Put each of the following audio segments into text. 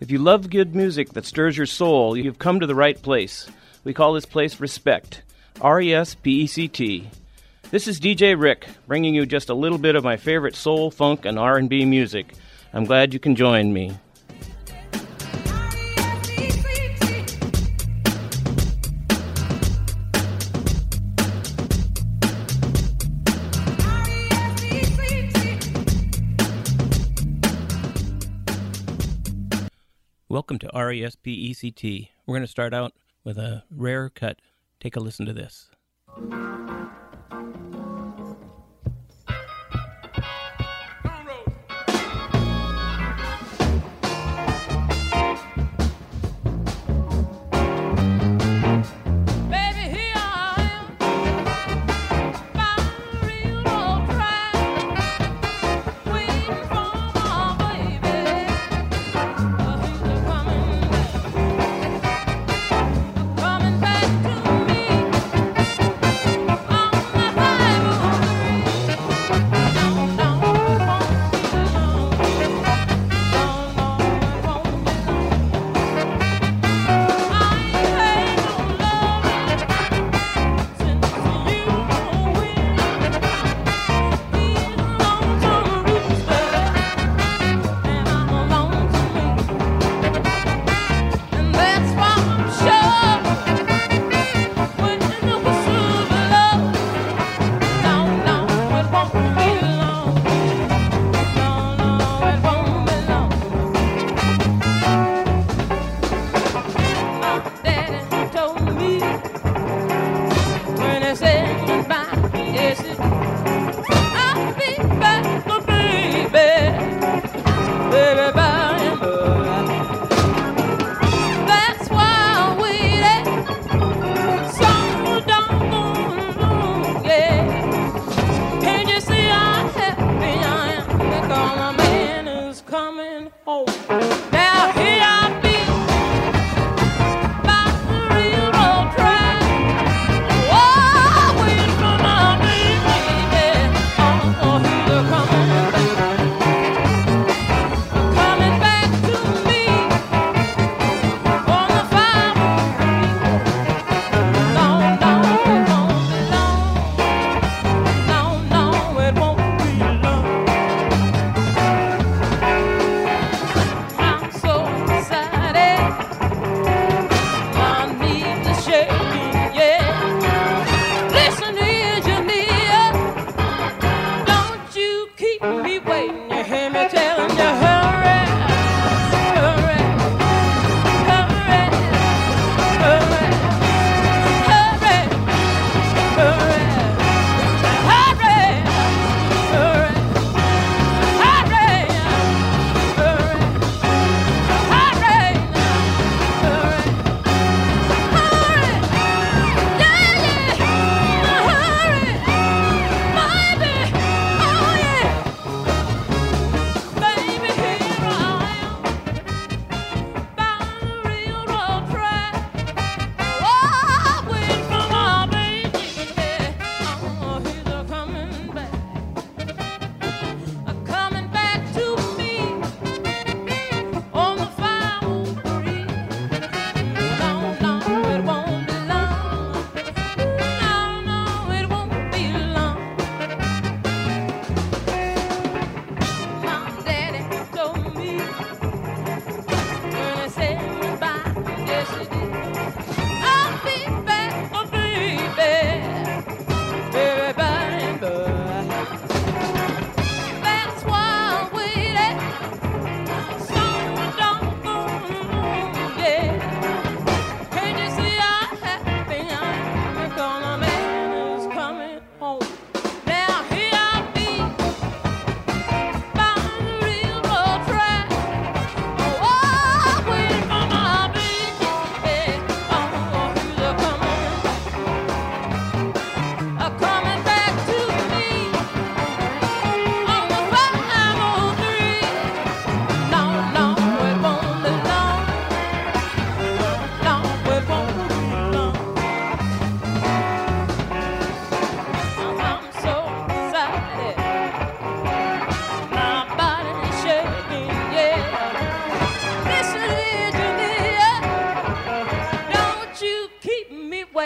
If you love good music that stirs your soul, you've come to the right place. We call this place Respect. R-E-S-P-E-C-T. This is DJ Rick, bringing you just a little bit of my favorite soul, funk, and R&B music. I'm glad you can join me. Welcome to R-E-S-P-E-C-T. We're going to start out with a rare cut. Take a listen to this. Coming back to me.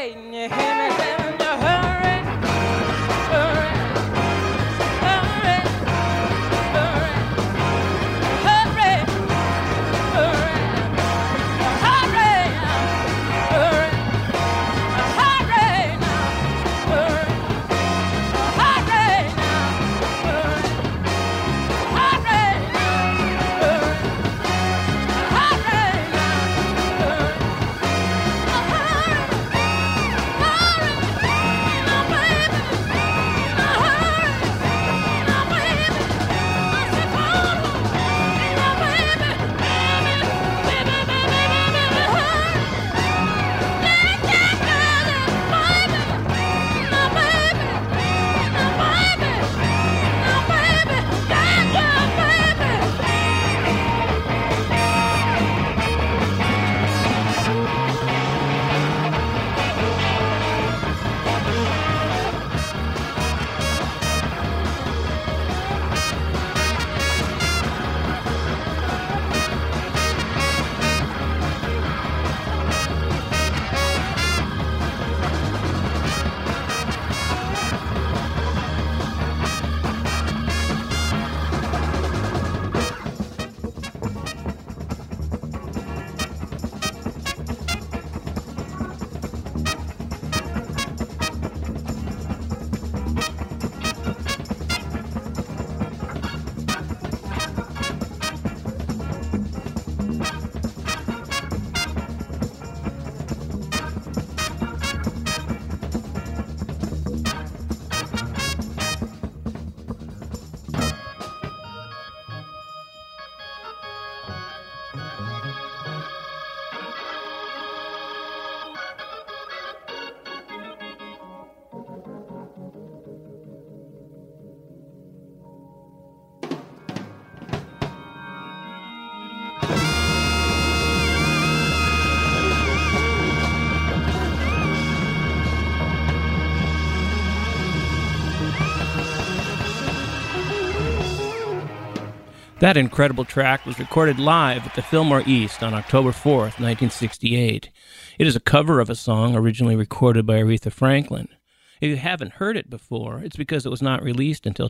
That incredible track was recorded live at the Fillmore East on October 4th, 1968. It is a cover of a song originally recorded by Aretha Franklin. If you haven't heard it before, it's because it was not released until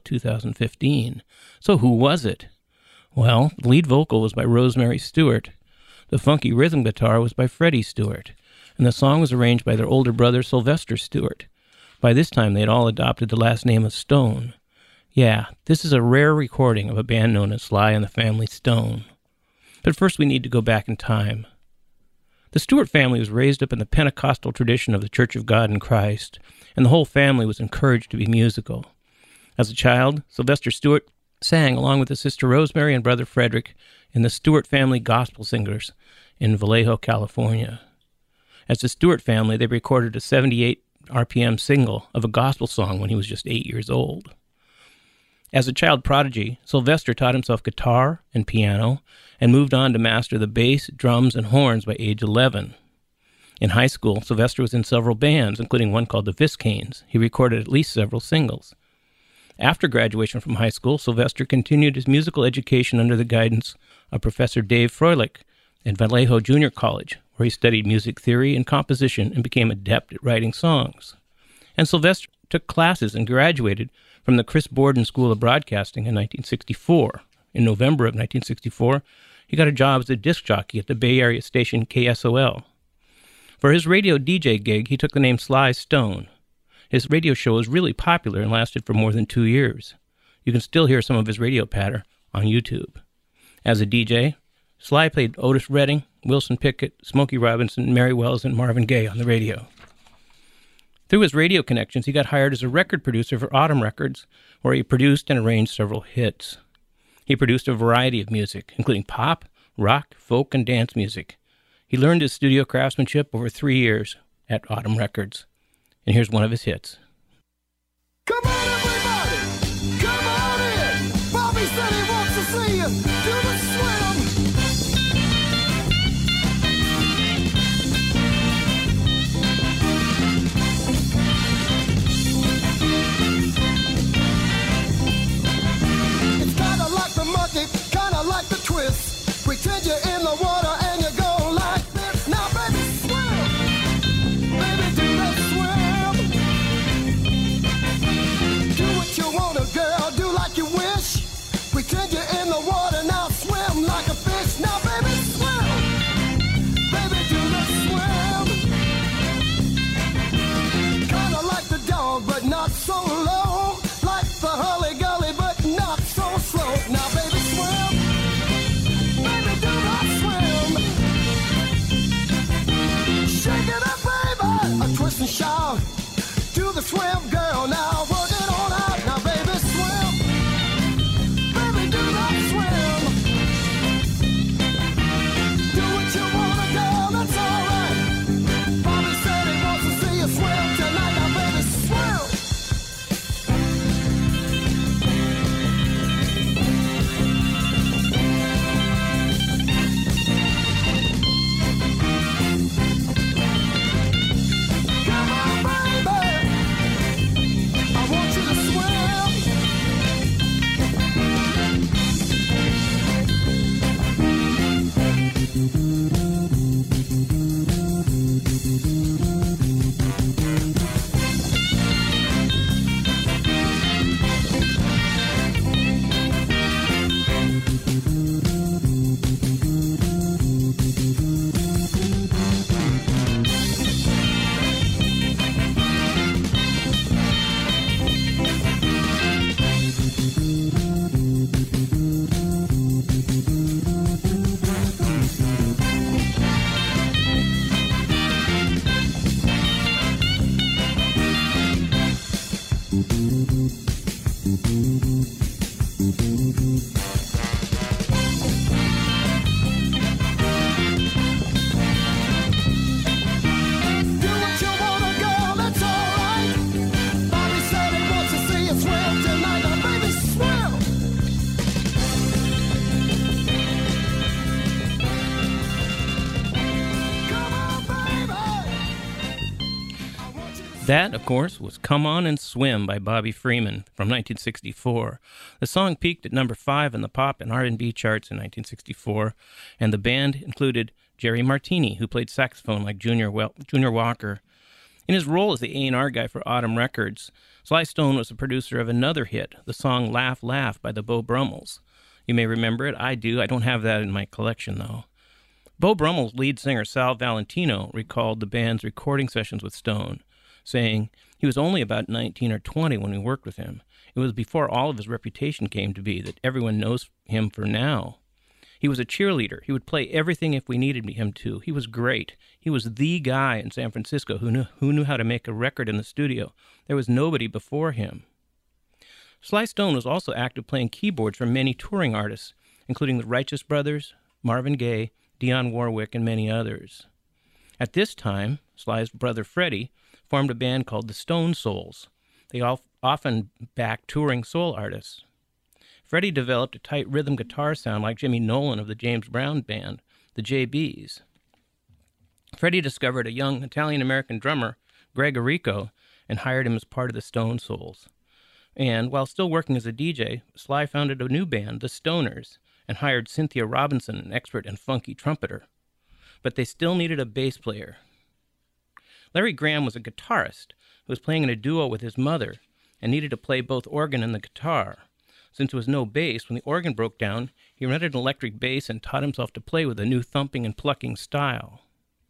2015. So who was it? Well, the lead vocal was by Rosemary Stewart. The funky rhythm guitar was by Freddie Stewart. And the song was arranged by their older brother, Sylvester Stewart. By this time, they had all adopted the last name of Stone. Yeah, this is a rare recording of a band known as Sly and the Family Stone. But first we need to go back in time. The Stewart family was raised up in the Pentecostal tradition of the Church of God in Christ, and the whole family was encouraged to be musical. As a child, Sylvester Stewart sang along with his sister Rosemary and brother Frederick in the Stewart Family Gospel Singers in Vallejo, California. As the Stewart family, they recorded a 78 RPM single of a gospel song when he was just 8 years old. As a child prodigy, Sylvester taught himself guitar and piano and moved on to master the bass, drums, and horns by age 11. In high school, Sylvester was in several bands, including one called the Viscanes. He recorded at least several singles. After graduation from high school, Sylvester continued his musical education under the guidance of Professor Dave Froelich at Vallejo Junior College, where he studied music theory and composition and became adept at writing songs. And Sylvester took classes and graduated from the Chris Borden School of Broadcasting in 1964. In November of 1964, he got a job as a disc jockey at the Bay Area station KSOL. For his radio DJ gig, he took the name Sly Stone. His radio show was really popular and lasted for more than 2 years. You can still hear some of his radio patter on YouTube. As a DJ, Sly played Otis Redding, Wilson Pickett, Smokey Robinson, Mary Wells, and Marvin Gaye on the radio. Through his radio connections, he got hired as a record producer for Autumn Records, where he produced and arranged several hits. He produced a variety of music, including pop, rock, folk, and dance music. He learned his studio craftsmanship over 3 years at Autumn Records. And here's one of his hits. Come on, everybody! Come on in! Bobby said he wants to see you! Do the swim! It's kinda like the monkey, kinda like the twist. Pretend you're in the water and you go like this. Now, baby, swim! Baby, do the so low, like the Hurly Gully, but not so slow. Now, baby, swim. Baby, do not swim. Shake it up, baby. A twist and shout. Do the swim, girl. Now, work it on out. Now, baby, swim. Baby, do not swim. Do what you wanna, girl. That's all right. Bobby said he wants to see you swim tonight. Now, baby, swim. Come on, baby. I want you to swim. Do what you wanna, girl, that's all right. Bobby said he wants to see you swim tonight. Now, baby, swim. Come on, baby. I want you to That, of course, was Come On and Swim by Bobby Freeman from 1964. The song peaked at number 5 in the pop and R&B charts in 1964, and the band included Jerry Martini, who played saxophone like Junior Walker. In his role as the A&R guy for Autumn Records, Sly Stone was the producer of another hit, the song Laugh, Laugh by the Beau Brummels. You may remember it. I do. I don't have that in my collection, though. Beau Brummels' lead singer Sal Valentino recalled the band's recording sessions with Stone, saying he was only about 19 or 20 when we worked with him. It was before all of his reputation came to be that everyone knows him for now. He was a cheerleader. He would play everything if we needed him to. He was great. He was the guy in San Francisco who knew how to make a record in the studio. There was nobody before him. Sly Stone was also active playing keyboards for many touring artists, including the Righteous Brothers, Marvin Gaye, Dionne Warwick, and many others. At this time, Sly's brother Freddie formed a band called the Stone Souls. They often backed touring soul artists. Freddie developed a tight rhythm guitar sound like Jimmy Nolan of the James Brown band, the JBs. Freddie discovered a young Italian-American drummer, Greg Arrico, and hired him as part of the Stone Souls. And while still working as a DJ, Sly founded a new band, the Stoners, and hired Cynthia Robinson, an expert and funky trumpeter. But they still needed a bass player. Larry Graham was a guitarist who was playing in a duo with his mother and needed to play both organ and the guitar. Since there was no bass, when the organ broke down, he rented an electric bass and taught himself to play with a new thumping and plucking style.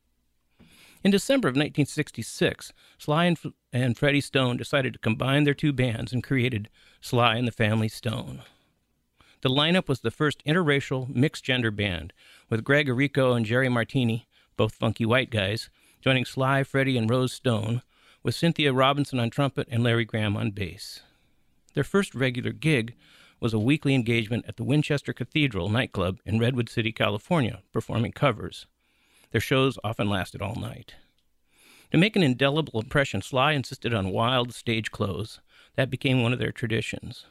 In December of 1966, Sly and Freddie Stone decided to combine their two bands and created Sly and the Family Stone. The lineup was the first interracial, mixed-gender band, with Greg Arrico and Jerry Martini, both funky white guys, joining Sly, Freddie, and Rose Stone, with Cynthia Robinson on trumpet and Larry Graham on bass. Their first regular gig was a weekly engagement at the Winchester Cathedral nightclub in Redwood City, California, performing covers. Their shows often lasted all night. To make an indelible impression, Sly insisted on wild stage clothes. That became one of their traditions.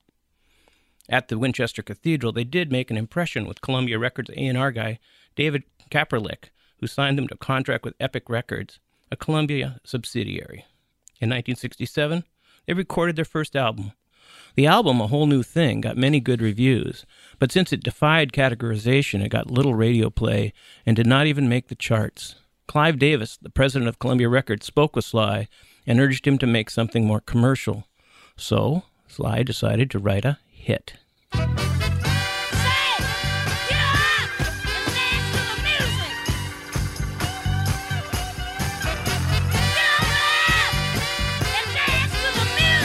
At the Winchester Cathedral, they did make an impression with Columbia Records A&R guy David Kaperlik, who signed them to a contract with Epic Records, a Columbia subsidiary. In 1967, they recorded their first album. The album, A Whole New Thing, got many good reviews, but since it defied categorization, it got little radio play and did not even make the charts. Clive Davis, the president of Columbia Records, spoke with Sly and urged him to make something more commercial. So, Sly decided to write a hit. Music.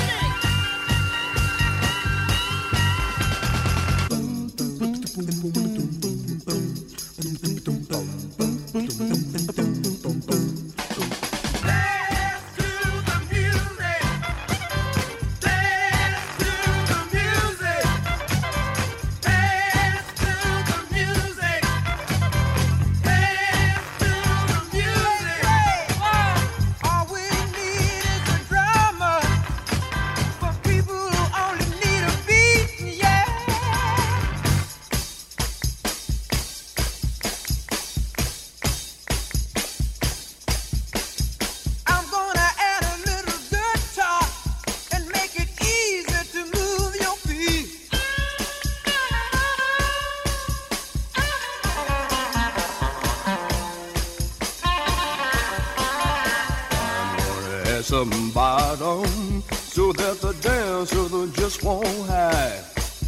add some bottom so that the dancer just won't hide.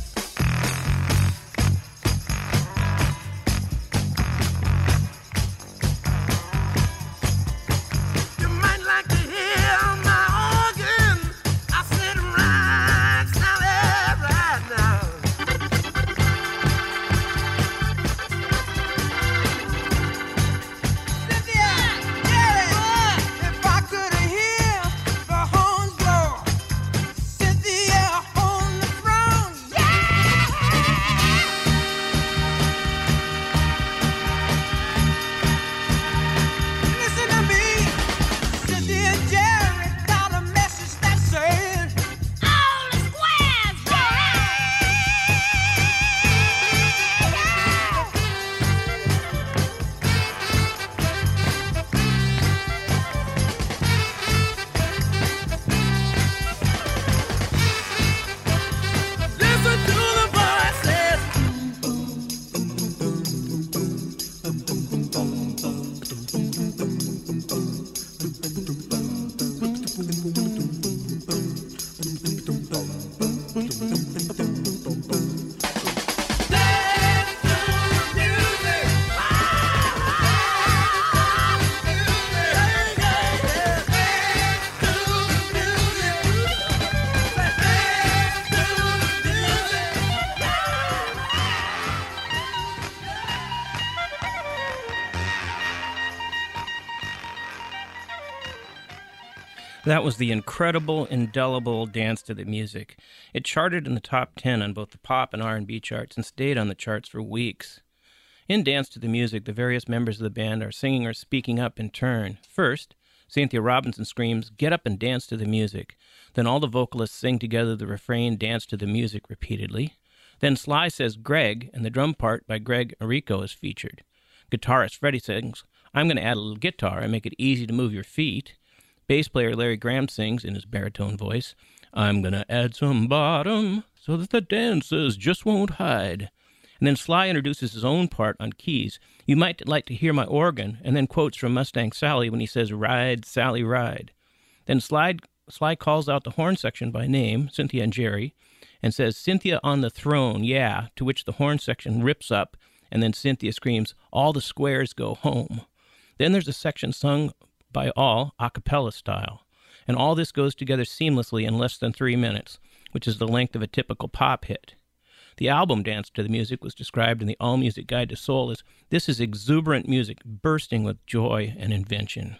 That was the incredible, indelible Dance to the Music. It charted in the top 10 on both the pop and R&B charts and stayed on the charts for weeks. In Dance to the Music, the various members of the band are singing or speaking up in turn. First, Cynthia Robinson screams, "Get up and dance to the music." Then all the vocalists sing together the refrain, "Dance to the music," repeatedly. Then Sly says, "Greg," and the drum part by Greg Arico is featured. Guitarist Freddie sings, "I'm going to add a little guitar and make it easy to move your feet." Bass player Larry Graham sings in his baritone voice, "I'm going to add some bottom so that the dancers just won't hide." And then Sly introduces his own part on keys. "You might like to hear my organ," and then quotes from Mustang Sally when he says, "Ride, Sally, ride." Then Sly calls out the horn section by name, Cynthia and Jerry, and says, "Cynthia on the throne, yeah," to which the horn section rips up, and then Cynthia screams, "All the squares go home." Then there's a section sung by all a cappella style, and all this goes together seamlessly in less than 3 minutes, which is the length of a typical pop hit. The album Dance to the Music was described in the AllMusic Guide to Soul as, "This is exuberant music bursting with joy and invention."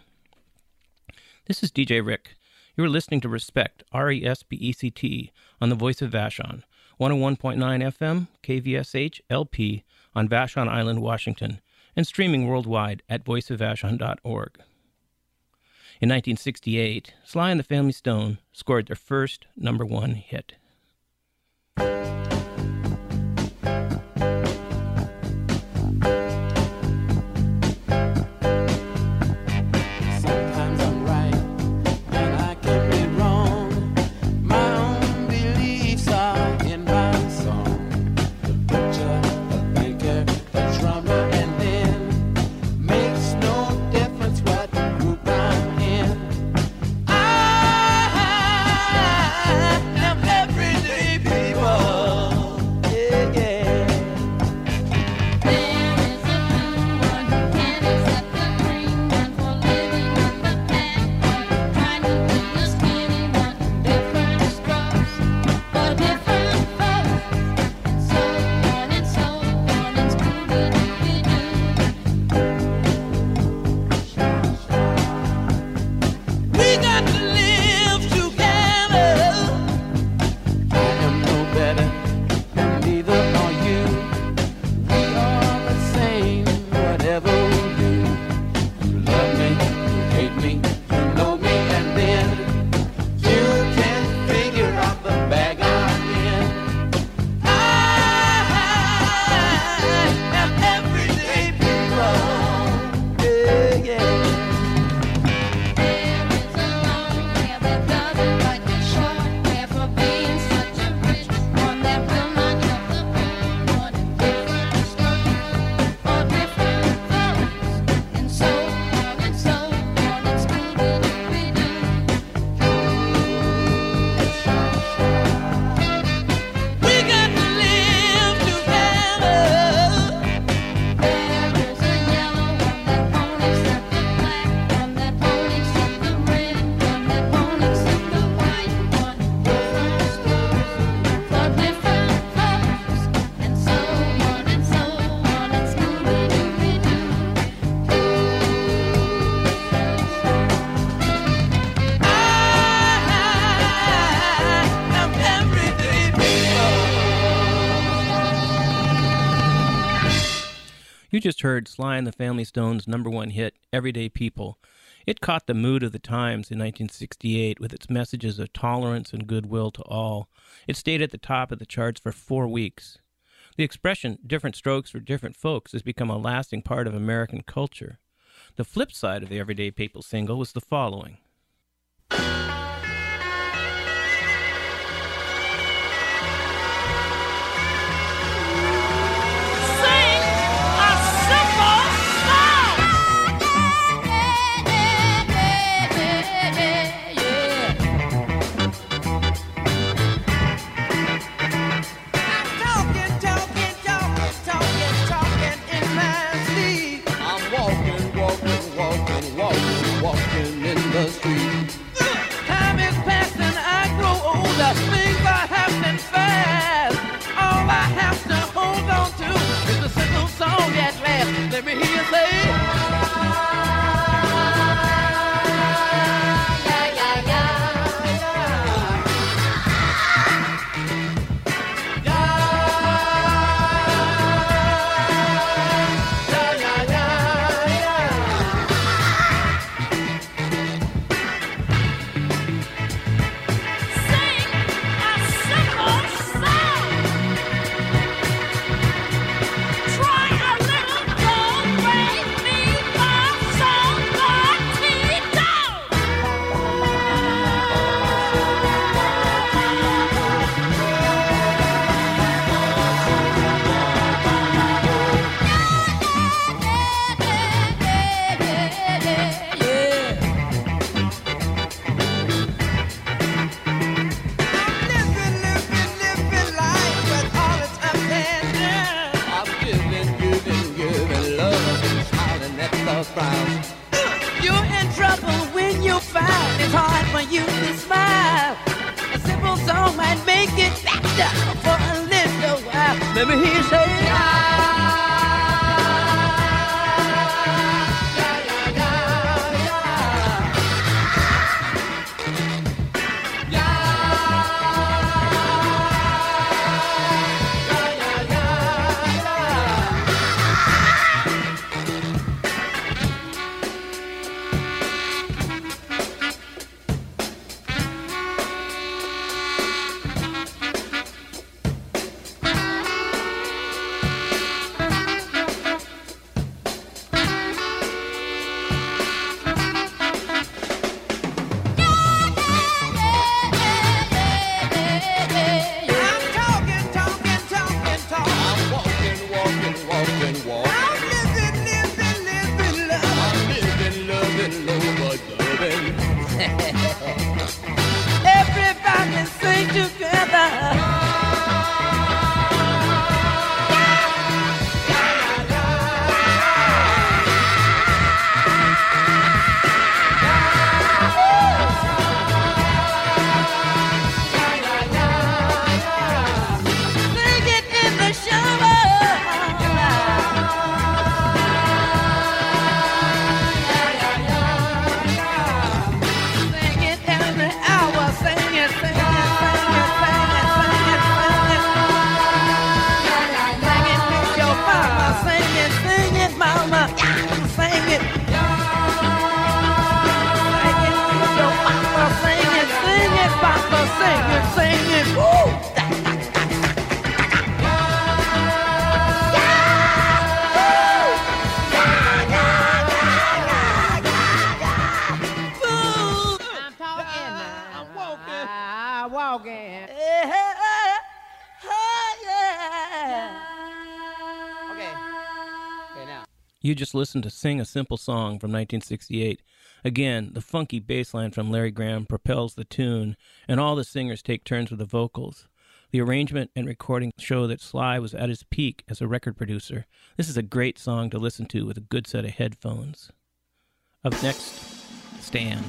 This is DJ Rick. You are listening to Respect, RESPECT, on the Voice of Vashon, 101.9 FM, KVSH, LP, on Vashon Island, Washington, and streaming worldwide at voiceofvashon.org. In 1968, Sly and the Family Stone scored their first #1 hit. Everyday people You just heard Sly and the Family Stone's #1 hit, Everyday People. It caught the mood of the times in 1968 with its messages of tolerance and goodwill to all. It stayed at the top of the charts for 4 weeks. The expression, different strokes for different folks, has become a lasting part of American culture. The flip side of the Everyday People single was the following. Walking in the street. Time is passing, I grow older. Things are happening fast. All I have to hold on to is a simple song at last. Let me hear you say. You're in trouble when you find it's hard for you to smile. A simple song might make it better for a little while. Let me hear you say. Everybody sing together. Sing it in the shower. Sing it, woo! I'm walking. Okay, now. You just listened to Sing a Simple Song from 1968. Again, the funky bass line from Larry Graham propels the tune, and all the singers take turns with the vocals. The arrangement and recording show that Sly was at his peak as a record producer. This is a great song to listen to with a good set of headphones. Up next, Stand.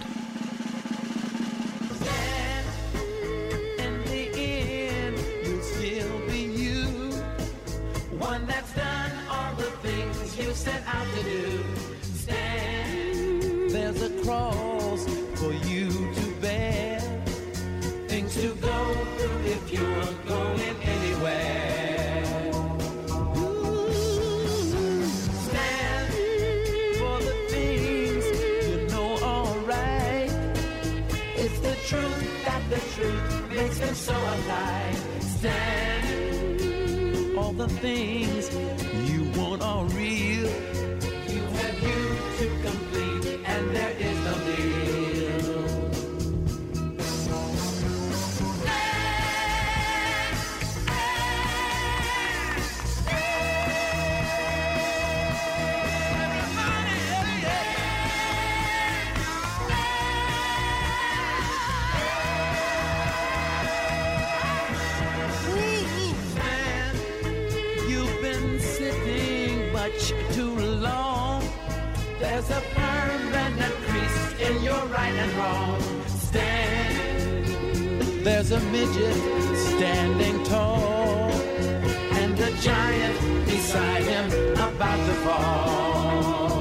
In the end, you'll still be you. One that's done all the things you set out to do. Stand. There's a cross for you to bear. Things to go through if you're going anywhere. Ooh. truth, that the truth makes them so alive. Stand. All the things you want are real. You have you to complete, and there is no deal. Too long. There's a permanent crease in your right and wrong. Stand. There's a midget standing tall, and a giant beside him about to fall.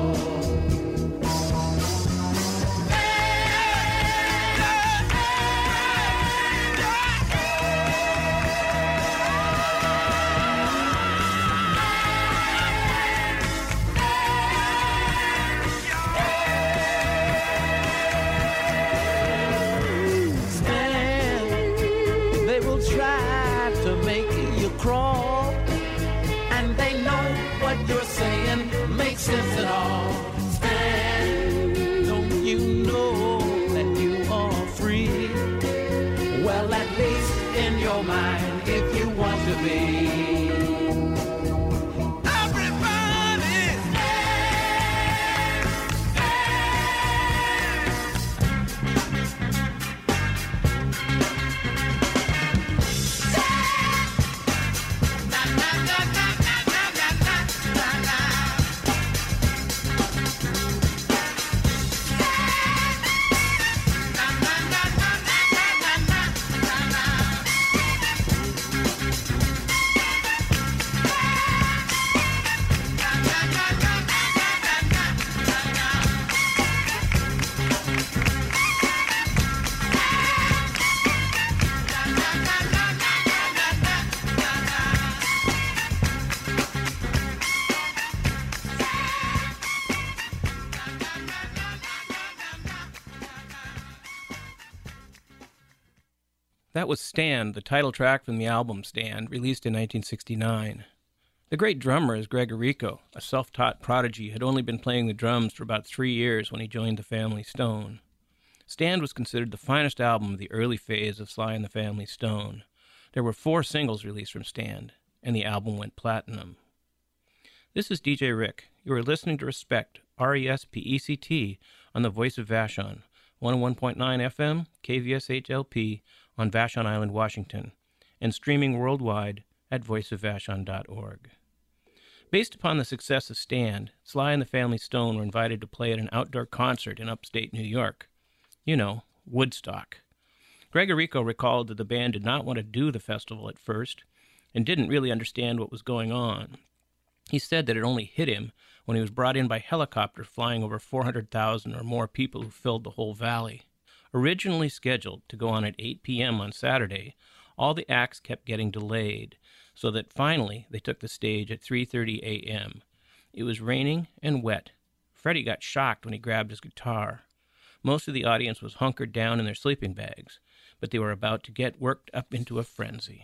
Try to make you crawl, and they know what you're saying makes sense at all. Stand, don't you know that you are free? Well, at least in your mind, if you want to be. That was Stand, the title track from the album Stand, released in 1969. The great drummer is Greg Errico, a self-taught prodigy, had only been playing the drums for about 3 years when he joined the Family Stone. Stand was considered the finest album of the early phase of Sly and the Family Stone. There were 4 singles released from Stand, and the album went platinum. This is DJ Rick. You are listening to Respect, R-E-S-P-E-C-T, on the Voice of Vashon, 101.9 FM, KVSH-LP, on Vashon Island, Washington, and streaming worldwide at voiceofvashon.org. Based upon the success of Stand, Sly and the Family Stone were invited to play at an outdoor concert in upstate New York. You know, Woodstock. Greg Errico recalled that the band did not want to do the festival at first and didn't really understand what was going on. He said that it only hit him when he was brought in by helicopter flying over 400,000 or more people who filled the whole valley. Originally scheduled to go on at 8 p.m. on Saturday, all the acts kept getting delayed, so that finally they took the stage at 3:30 a.m. It was raining and wet. Freddie got shocked when he grabbed his guitar. Most of the audience was hunkered down in their sleeping bags, but they were about to get worked up into a frenzy.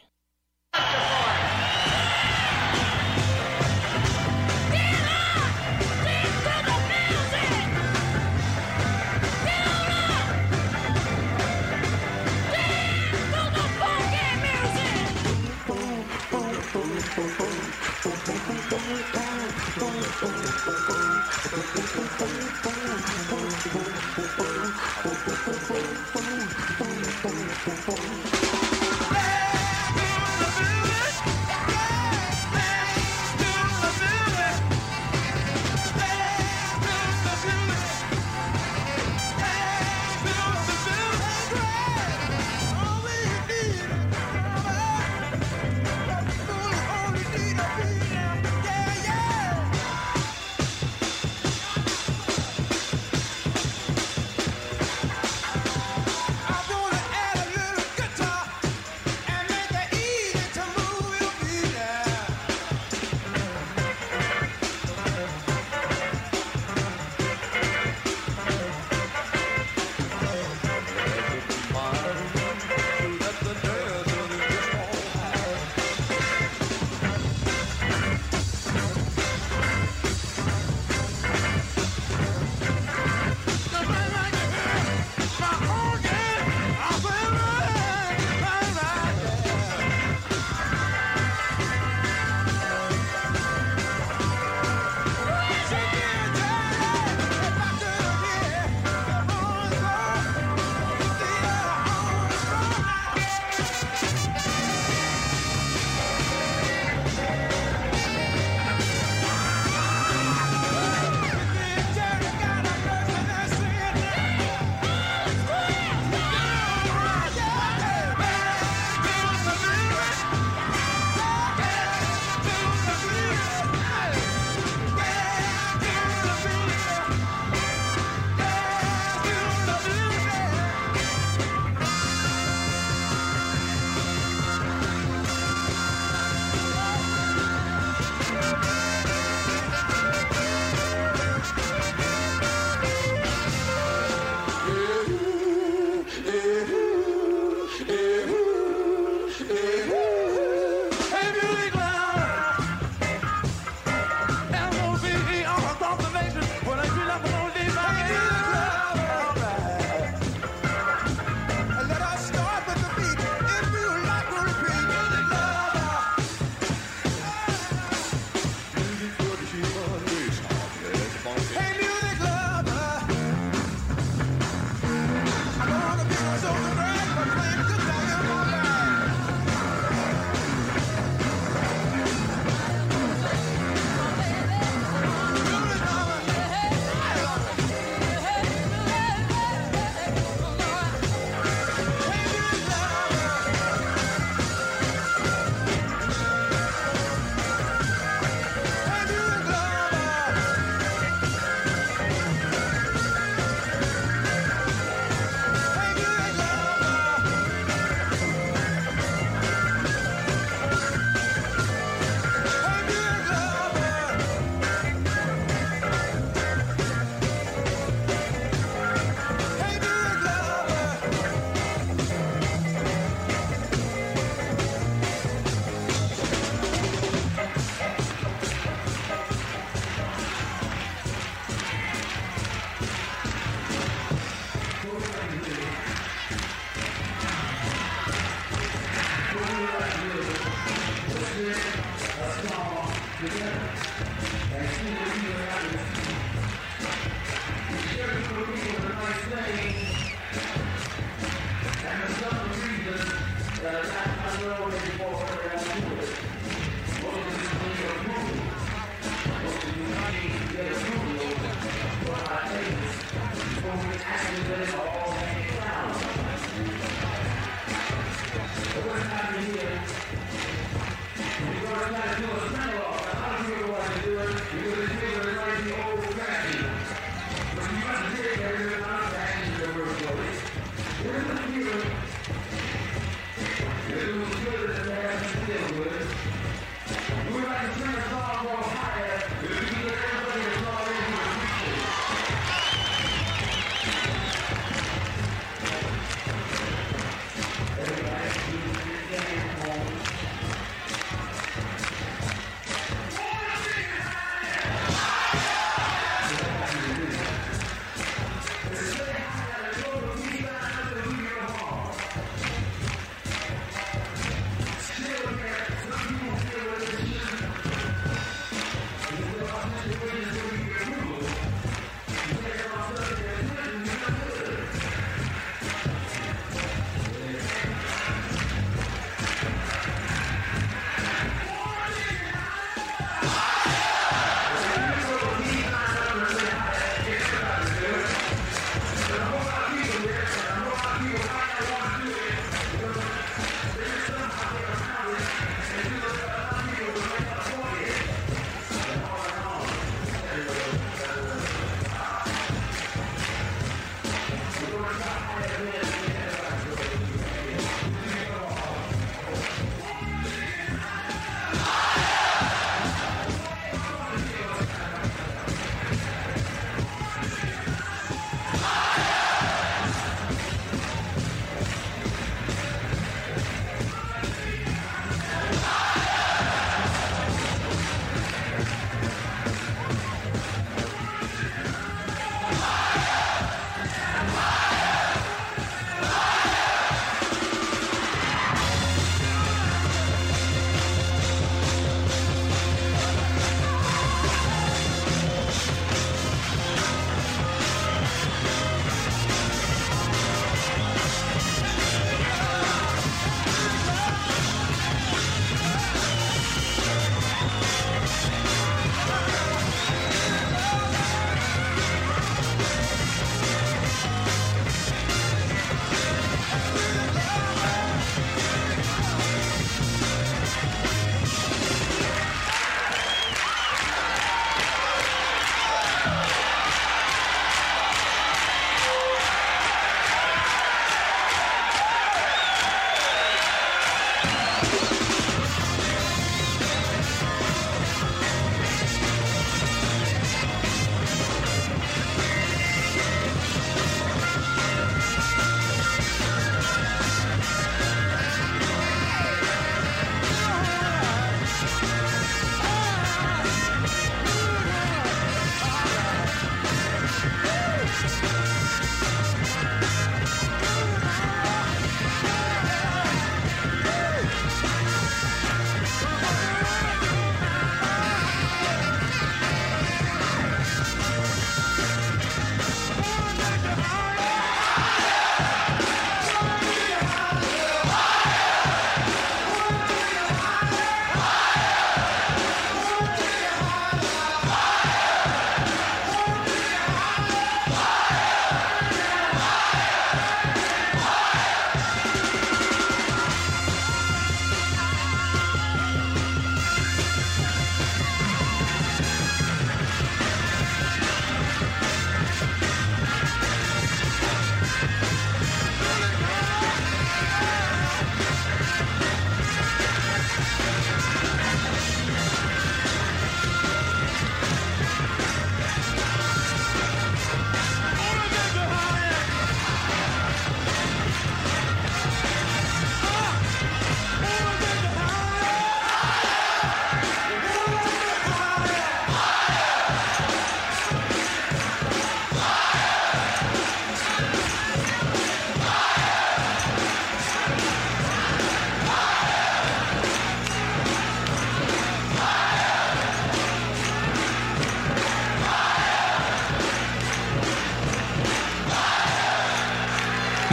It was good.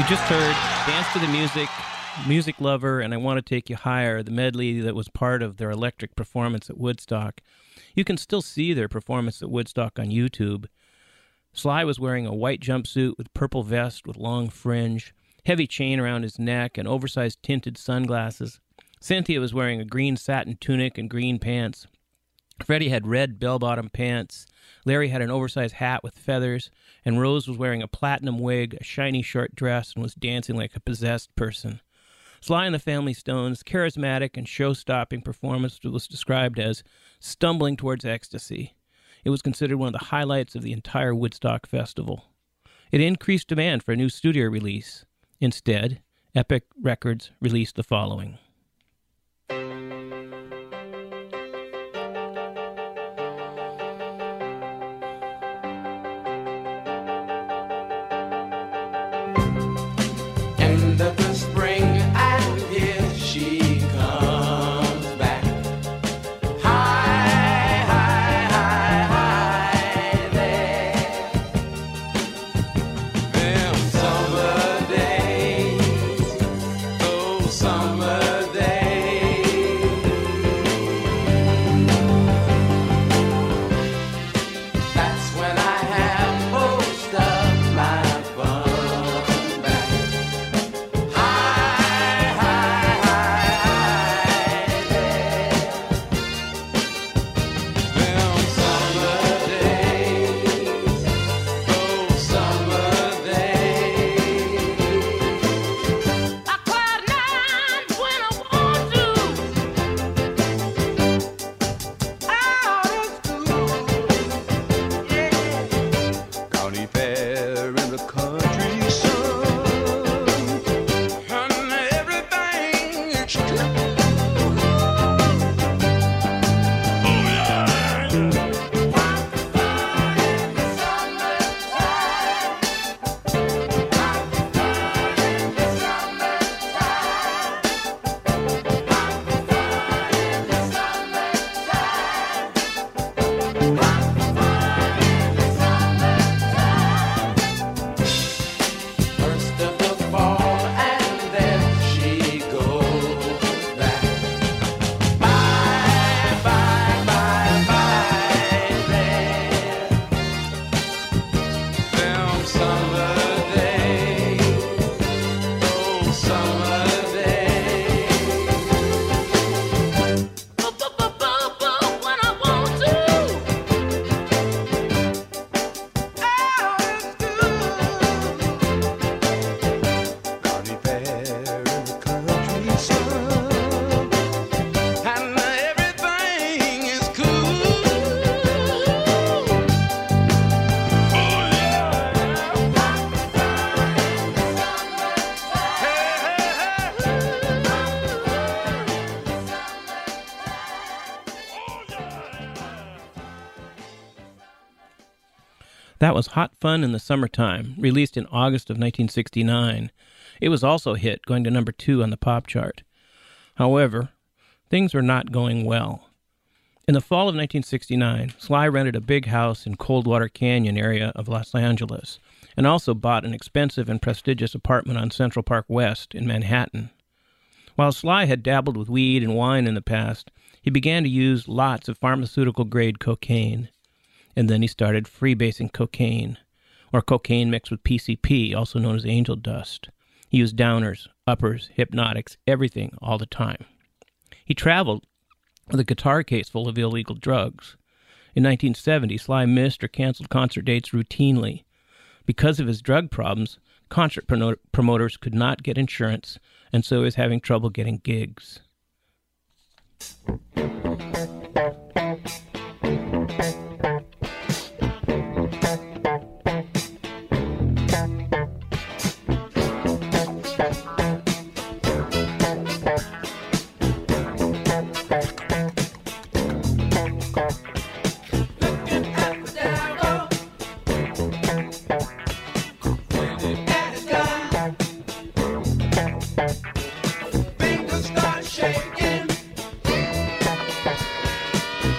You just heard Dance to the Music, Music Lover, and I Want to Take You Higher, the medley that was part of their electric performance at Woodstock. You can still see their performance at Woodstock on YouTube. Sly was wearing a white jumpsuit with purple vest with long fringe, heavy chain around his neck, and oversized tinted sunglasses. Cynthia was wearing a green satin tunic and green pants. Freddie had red bell-bottom pants. Larry had an oversized hat with feathers, and Rose was wearing a platinum wig, a shiny short dress, and was dancing like a possessed person. Sly and the Family Stone's charismatic and show-stopping performance was described as stumbling towards ecstasy. It was considered one of the highlights of the entire Woodstock Festival. It increased demand for a new studio release. Instead, Epic Records released the following. End of the spring, and here she comes back. High, high, high, high there. Them summer days, those summer days. That's when I have most of my fun. That was Hot Fun in the Summertime, released in August of 1969. It was also a hit, going to number 2 on the pop chart. However, things were not going well. In the fall of 1969, Sly rented a big house in Coldwater Canyon area of Los Angeles, and also bought an expensive and prestigious apartment on Central Park West in Manhattan. While Sly had dabbled with weed and wine in the past, he began to use lots of pharmaceutical-grade cocaine. And then he started freebasing cocaine, or cocaine mixed with PCP, also known as angel dust. He used downers, uppers, hypnotics, everything, all the time. He traveled with a guitar case full of illegal drugs. In 1970, Sly missed or canceled concert dates routinely. Because of his drug problems, concert promoters could not get insurance, and so he was having trouble getting gigs. Fingers start shaking.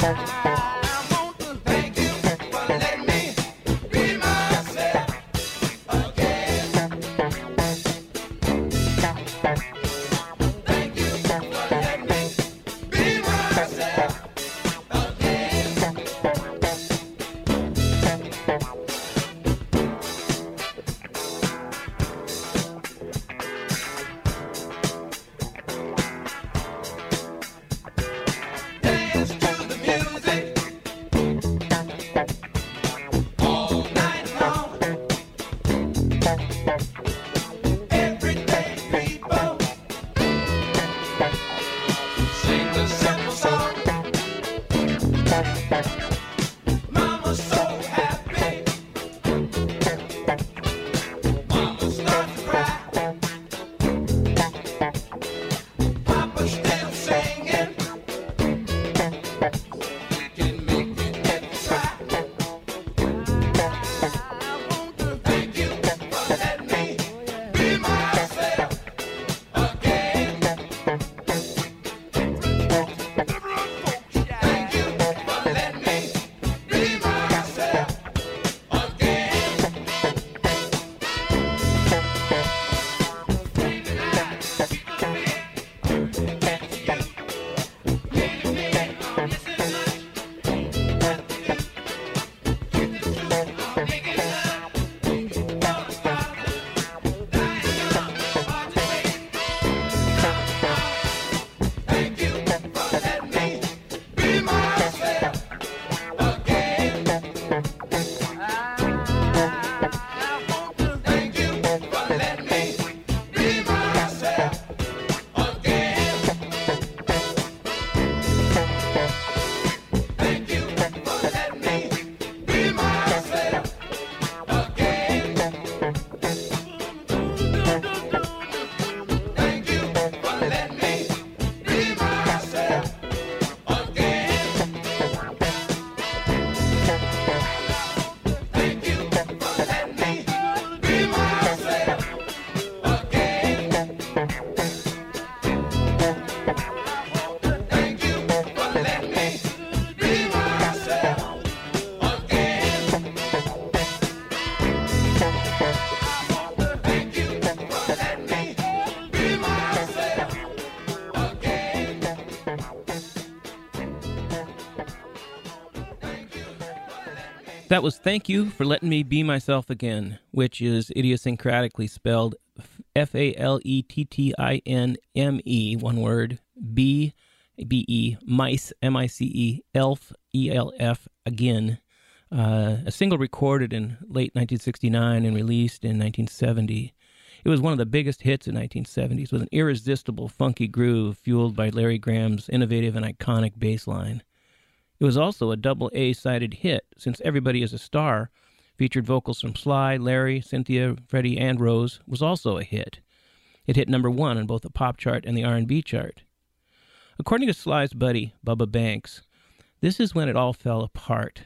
That was Thank You for Letting Me Be Myself Again, which is idiosyncratically spelled F-A-L-E-T-T-I-N-M-E, one word, B-B-E, mice, M-I-C-E, elf, E-L-F, again. A single recorded in late 1969 and released in 1970. It was one of the biggest hits in the 1970s with an irresistible funky groove fueled by Larry Graham's innovative and iconic bass line. It was also a double A-sided hit, since Everybody Is a Star, featured vocals from Sly, Larry, Cynthia, Freddie, and Rose, was also a hit. It hit number 1 on both the pop chart and the R&B chart. According to Sly's buddy, Bubba Banks, this is when it all fell apart.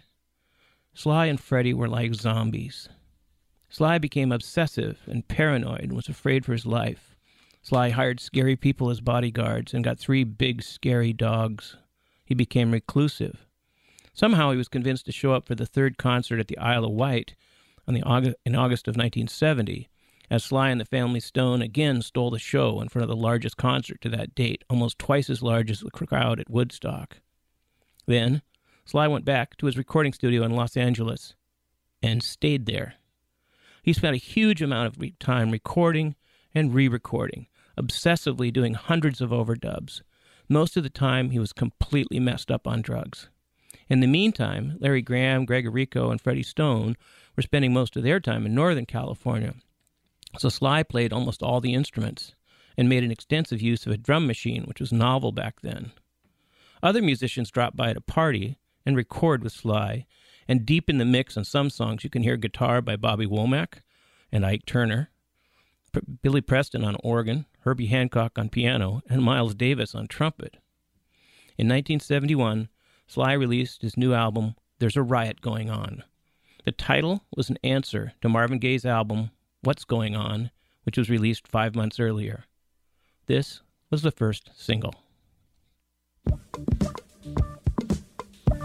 Sly and Freddie were like zombies. Sly became obsessive and paranoid and was afraid for his life. Sly hired scary people as bodyguards and got 3 big, scary dogs. He became reclusive. Somehow he was convinced to show up for the 3rd concert at the Isle of Wight in August of 1970, as Sly and the Family Stone again stole the show in front of the largest concert to that date, almost twice as large as the crowd at Woodstock. Then, Sly went back to his recording studio in Los Angeles and stayed there. He spent a huge amount of time recording and re-recording, obsessively doing hundreds of overdubs. Most of the time, he was completely messed up on drugs. In the meantime, Larry Graham, Greg Errico, and Freddie Stone were spending most of their time in Northern California. So Sly played almost all the instruments and made an extensive use of a drum machine, which was novel back then. Other musicians dropped by at a party and record with Sly, and deep in the mix on some songs you can hear guitar by Bobby Womack and Ike Turner, Billy Preston on organ, Herbie Hancock on piano, and Miles Davis on trumpet. In 1971, Sly released his new album, There's a Riot Going On. The title was an answer to Marvin Gaye's album, What's Going On, which was released 5 months earlier. This was the first single.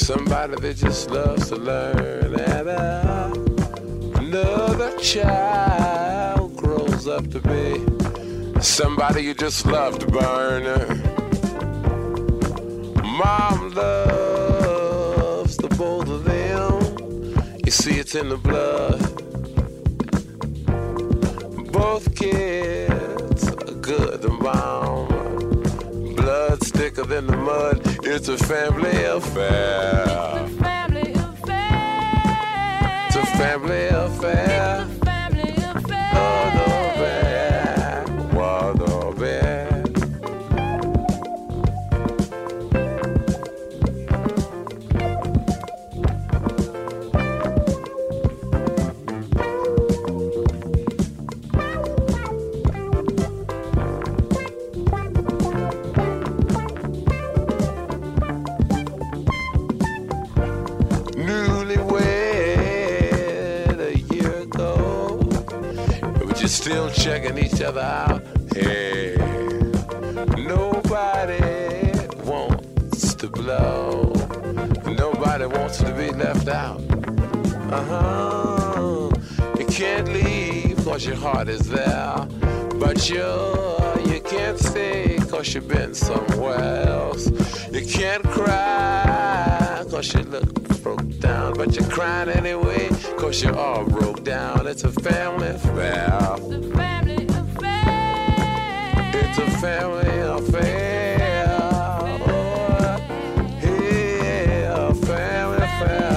Somebody that just loves to learn, and another child grows up to be somebody you just love to burn. Mom loves the both of them. You see, it's in the blood. Both kids are good to mom. Blood's thicker than the mud. It's a family affair. It's a family affair. It's a family affair. It's a family affair. Oh, no, bad. What a bad. Still checking each other out. Hey, nobody wants to blow. Nobody wants to be left out. You can't leave cause your heart is there. But you can't stay cause you've been somewhere else. You can't cry cause you look broke down. But you're crying anyway cause you're all broke down. It's a family affair. It's a family affair. It's a family affair. Oh, yeah, a family affair.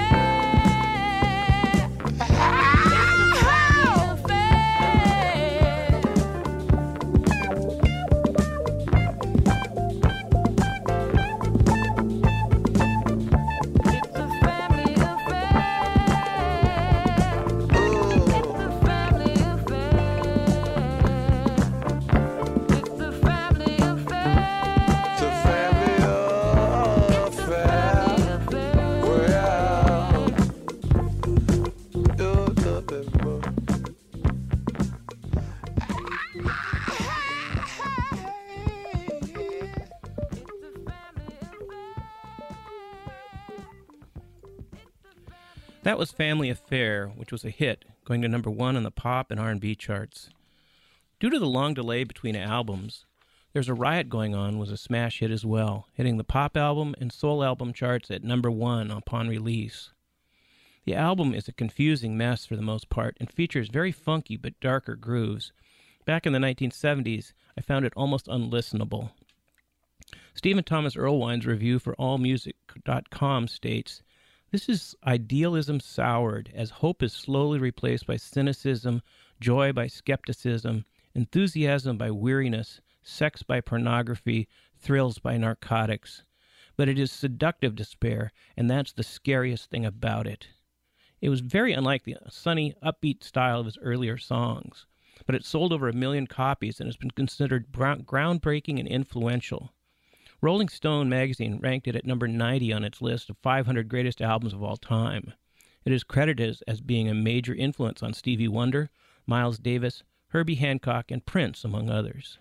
That was Family Affair, which was a hit, going to number 1 on the pop and R&B charts. Due to the long delay between albums, There's a Riot Going On was a smash hit as well, hitting the pop album and soul album charts at number 1 upon release. The album is a confusing mess for the most part and features very funky but darker grooves. Back in the 1970s, I found it almost unlistenable. Stephen Thomas Erlewine's review for AllMusic.com states, "This is idealism soured, as hope is slowly replaced by cynicism, joy by skepticism, enthusiasm by weariness, sex by pornography, thrills by narcotics. But it is seductive despair, and that's the scariest thing about it." It was very unlike the sunny, upbeat style of his earlier songs, but it sold over 1 million copies and has been considered groundbreaking and influential. Rolling Stone magazine ranked it at number 90 on its list of 500 greatest albums of all time. It is credited as being a major influence on Stevie Wonder, Miles Davis, Herbie Hancock, and Prince, among others.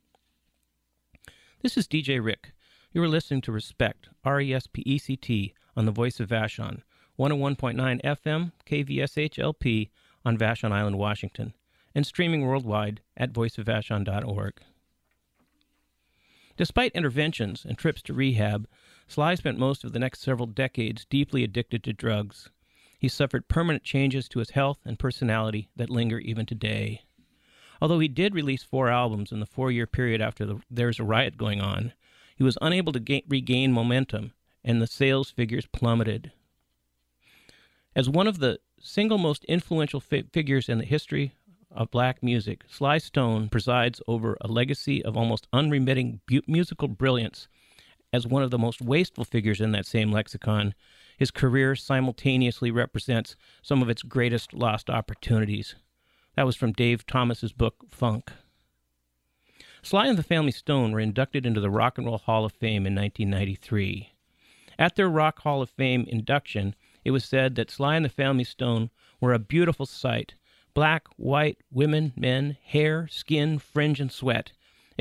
This is DJ Rick. You are listening to Respect, R-E-S-P-E-C-T, on the Voice of Vashon, 101.9 FM, KVSH-LP, on Vashon Island, Washington, and streaming worldwide at voiceofvashon.org. Despite interventions and trips to rehab, Sly spent most of the next several decades deeply addicted to drugs. He suffered permanent changes to his health and personality that linger even today. Although he did release 4 albums in the 4-year period after There's a Riot Going On, he was unable to regain momentum, and the sales figures plummeted. As one of the single most influential figures in the history of black music, Sly Stone presides over a legacy of almost unremitting musical brilliance. As one of the most wasteful figures in that same lexicon, his career simultaneously represents some of its greatest lost opportunities. That was from Dave Thomas's book, Funk. Sly and the Family Stone were inducted into the Rock and Roll Hall of Fame in 1993. At their Rock Hall of Fame induction, it was said that Sly and the Family Stone were a beautiful sight. Black, white, women, men, hair, skin, fringe, and sweat.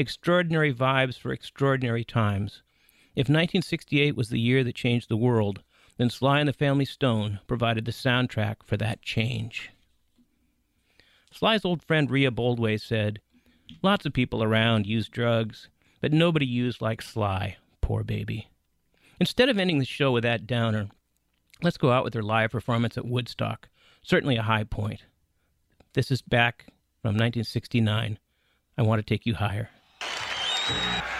Extraordinary vibes for extraordinary times. If 1968 was the year that changed the world, then Sly and the Family Stone provided the soundtrack for that change. Sly's old friend Rhea Boldway said, "Lots of people around used drugs, but nobody used like Sly, poor baby." Instead of ending the show with that downer, let's go out with their live performance at Woodstock, certainly a high point. This is back from 1969. I Want to Take You Higher.